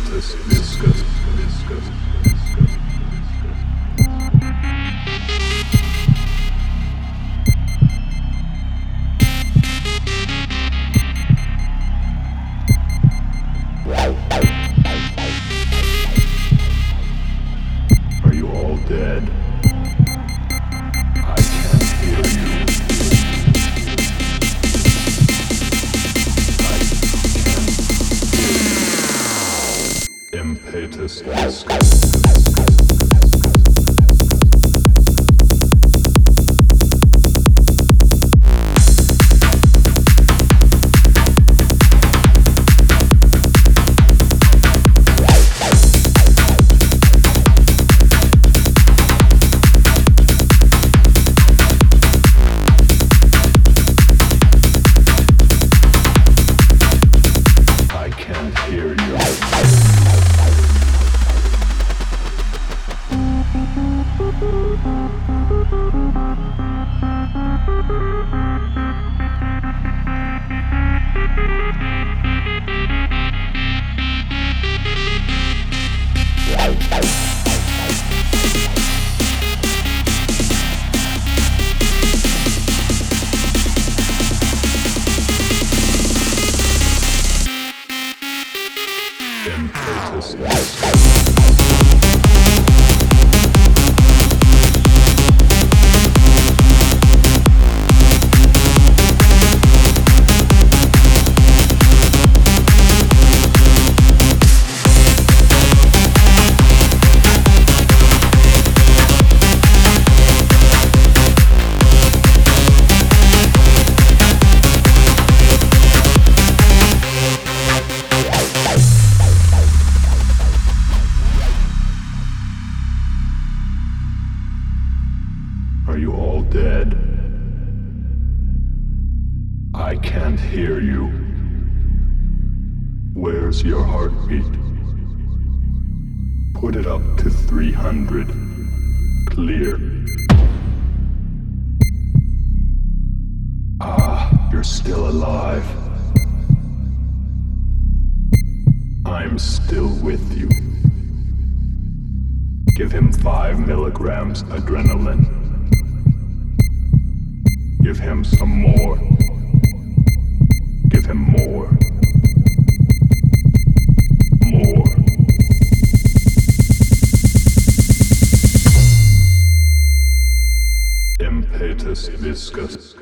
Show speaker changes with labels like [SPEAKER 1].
[SPEAKER 1] Impetus viscous, viscous, viscous. Are you all dead? I can't hear you. I can't hear you. Impetus viscous. Impetus viscous. Are you all dead? I can't hear you. Where's your heartbeat? Put it up to 300. Clear. Ah, you're still alive. I'm still with you. Give him 5 milligrams adrenaline. Give him some more. Give him more. More. Impetus viscous.